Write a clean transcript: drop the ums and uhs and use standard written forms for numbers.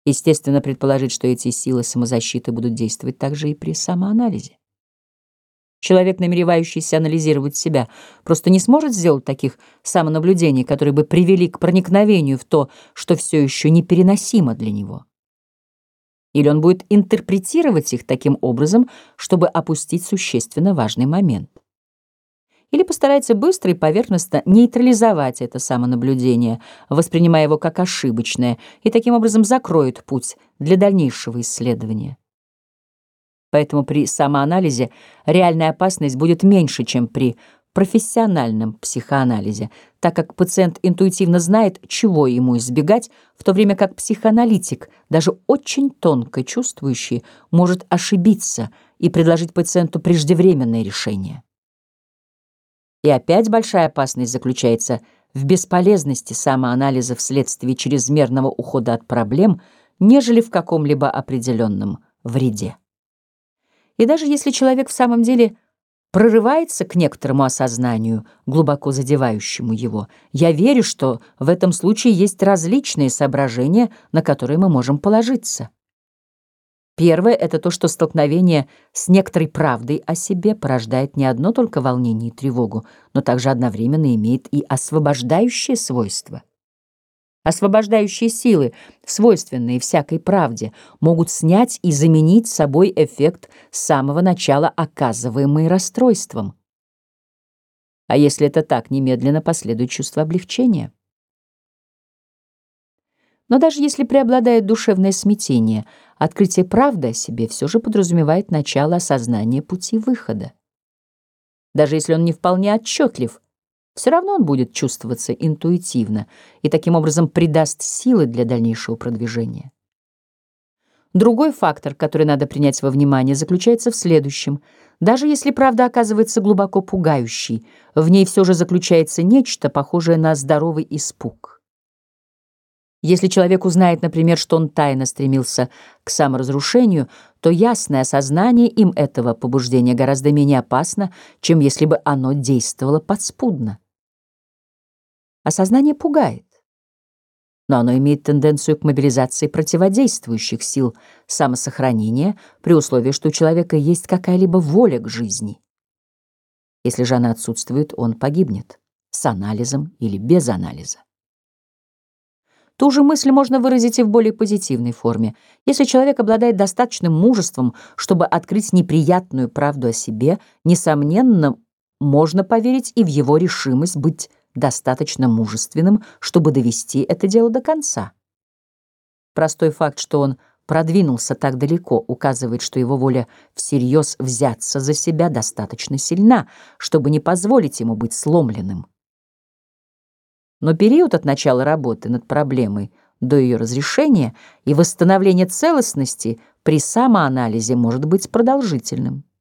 Естественно, предположить, что эти силы самозащиты будут действовать также и при самоанализе. Человек, намеревающийся анализировать себя, просто не сможет сделать таких самонаблюдений, которые бы привели к проникновению в то, что все еще непереносимо для него. Или он будет интерпретировать их таким образом, чтобы опустить существенно важный момент. Или постарается быстро и поверхностно нейтрализовать это самонаблюдение, воспринимая его как ошибочное, и таким образом закроет путь для дальнейшего исследования. Поэтому при самоанализе реальная опасность будет меньше, чем при профессиональном психоанализе, так как пациент интуитивно знает, чего ему избегать, в то время как психоаналитик, даже очень тонко чувствующий, может ошибиться и предложить пациенту преждевременное решение. И опять большая опасность заключается в бесполезности самоанализа вследствие чрезмерного ухода от проблем, нежели в каком-либо определенном вреде. И даже если человек в самом деле прорывается к некоторому осознанию, глубоко задевающему его, я верю, что в этом случае есть различные соображения, на которые мы можем положиться. Первое — это то, что столкновение с некоторой правдой о себе порождает не одно только волнение и тревогу, но также одновременно имеет и освобождающее свойство. Освобождающие силы, свойственные всякой правде, могут снять и заменить собой эффект с самого начала оказываемый расстройством. А если это так, немедленно последует чувство облегчения. Но даже если преобладает душевное смятение, открытие правды о себе все же подразумевает начало осознания пути выхода. Даже если он не вполне отчетлив, все равно он будет чувствоваться интуитивно и таким образом придаст силы для дальнейшего продвижения. Другой фактор, который надо принять во внимание, заключается в следующем. Даже если правда оказывается глубоко пугающей, в ней все же заключается нечто, похожее на здоровый испуг. Если человек узнает, например, что он тайно стремился к саморазрушению, то ясное осознание им этого побуждения гораздо менее опасно, чем если бы оно действовало подспудно. Осознание пугает, но оно имеет тенденцию к мобилизации противодействующих сил самосохранения при условии, что у человека есть какая-либо воля к жизни. Если же она отсутствует, он погибнет с анализом или без анализа. Ту же мысль можно выразить и в более позитивной форме. Если человек обладает достаточным мужеством, чтобы открыть неприятную правду о себе, несомненно, можно поверить и в его решимость быть достаточно мужественным, чтобы довести это дело до конца. Простой факт, что он продвинулся так далеко, указывает, что его воля всерьез взяться за себя достаточно сильна, чтобы не позволить ему быть сломленным. Но период от начала работы над проблемой до ее разрешения и восстановления целостности при самоанализе может быть продолжительным.